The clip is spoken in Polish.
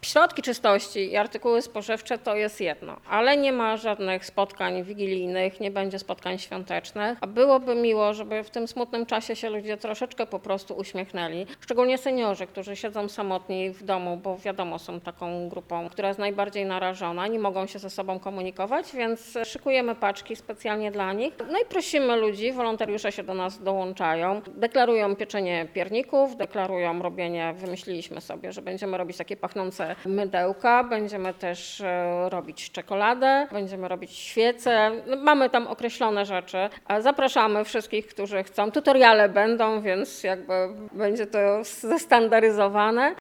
Środki czystości i artykuły spożywcze to jest jedno, ale nie ma żadnych spotkań wigilijnych, nie będzie spotkań świątecznych, a byłoby miło, żeby w tym smutnym czasie się ludzie troszeczkę po prostu uśmiechnęli, szczególnie seniorzy, którzy siedzą samotni w domu, bo wiadomo, są taką grupą, która jest najbardziej narażona, nie mogą się ze sobą komunikować, więc szykujemy paczki specjalnie dla nich. No i prosimy ludzi, wolontariusze się do nas dołączają, deklarują pieczenie pierników, deklarują robienie, wymyśliliśmy sobie, że będziemy robić takie pachnące mydełka, będziemy też robić czekoladę, będziemy robić świece, no, mamy tam określone rzeczy. Zapraszamy wszystkich, którzy chcą. Tutoriale będą, więc jakby będzie to zestandaryzowane.